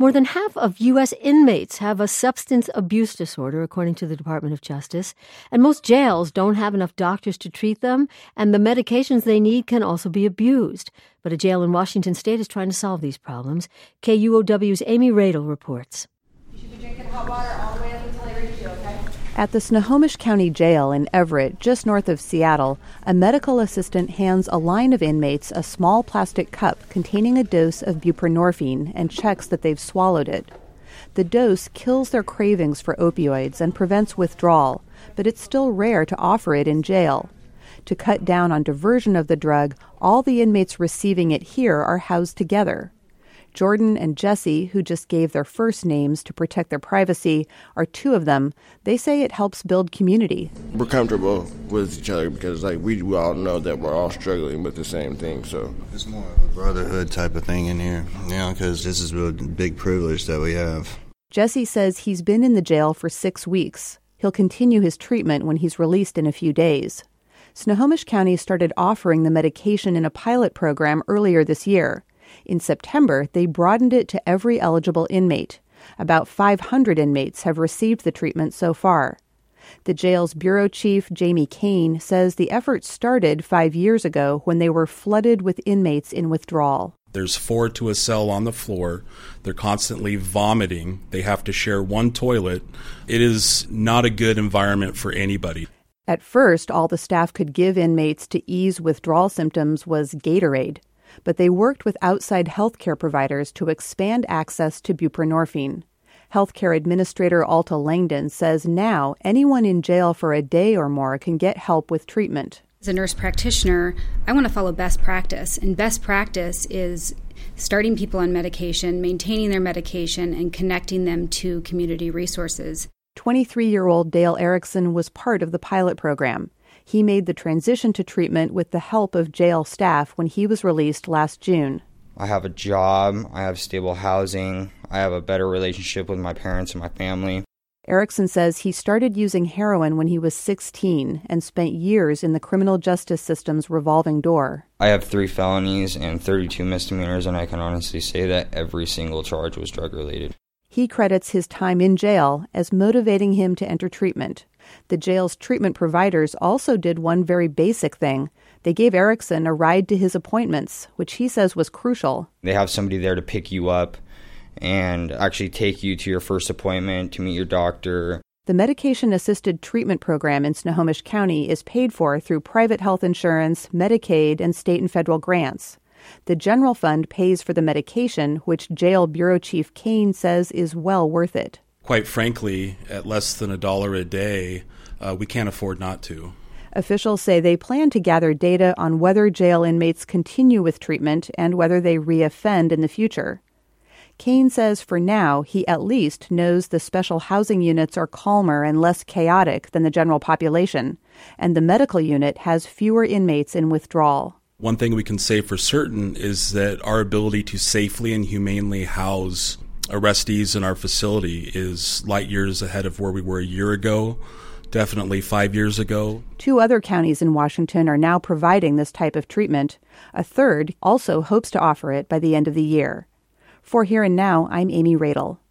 More than half of U.S. inmates have a substance abuse disorder, according to the Department of Justice, and most jails don't have enough doctors to treat them, and the medications they need can also be abused. But a jail in Washington state is trying to solve these problems. KUOW's Amy Radel reports. You should be drinking hot water all the way up until I reach you, okay? At the Snohomish County Jail in Everett, just north of Seattle, a medical assistant hands a line of inmates a small plastic cup containing a dose of buprenorphine and checks that they've swallowed it. The dose kills their cravings for opioids and prevents withdrawal, but it's still rare to offer it in jail. To cut down on diversion of the drug, all the inmates receiving it here are housed together. Jordan and Jesse, who just gave their first names to protect their privacy, are two of them. They say it helps build community. We're comfortable with each other because we all know that we're all struggling with the same thing. So it's more of a brotherhood type of thing in here, because this is a big privilege that we have. Jesse says he's been in the jail for 6 weeks. He'll continue his treatment when he's released in a few days. Snohomish County started offering the medication in a pilot program earlier this year. In September, they broadened it to every eligible inmate. About 500 inmates have received the treatment so far. The jail's bureau chief, Jamie Kane, says the effort started 5 years ago when they were flooded with inmates in withdrawal. There's 4 to a cell on the floor. They're constantly vomiting. They have to share one toilet. It is not a good environment for anybody. At first, all the staff could give inmates to ease withdrawal symptoms was Gatorade. But they worked with outside healthcare providers to expand access to buprenorphine. Healthcare Administrator Alta Langdon says now anyone in jail for a day or more can get help with treatment. As a nurse practitioner, I want to follow best practice, and best practice is starting people on medication, maintaining their medication, and connecting them to community resources. 23-year-old Dale Erickson was part of the pilot program. He made the transition to treatment with the help of jail staff when he was released last June. I have a job, I have stable housing, I have a better relationship with my parents and my family. Erickson says he started using heroin when he was 16 and spent years in the criminal justice system's revolving door. I have 3 felonies and 32 misdemeanors, and I can honestly say that every single charge was drug-related. He credits his time in jail as motivating him to enter treatment. The jail's treatment providers also did one very basic thing. They gave Erickson a ride to his appointments, which he says was crucial. They have somebody there to pick you up and actually take you to your first appointment, to meet your doctor. The medication-assisted treatment program in Snohomish County is paid for through private health insurance, Medicaid, and state and federal grants. The general fund pays for the medication, which Jail Bureau Chief Kane says is well worth it. Quite frankly, at less than $1 a day, we can't afford not to. Officials say they plan to gather data on whether jail inmates continue with treatment and whether they reoffend in the future. Kane says for now, he at least knows the special housing units are calmer and less chaotic than the general population, and the medical unit has fewer inmates in withdrawal. One thing we can say for certain is that our ability to safely and humanely house arrestees in our facility is light years ahead of where we were a year ago, definitely 5 years ago. 2 other counties in Washington are now providing this type of treatment. A third also hopes to offer it by the end of the year. For Here and Now, I'm Amy Radel.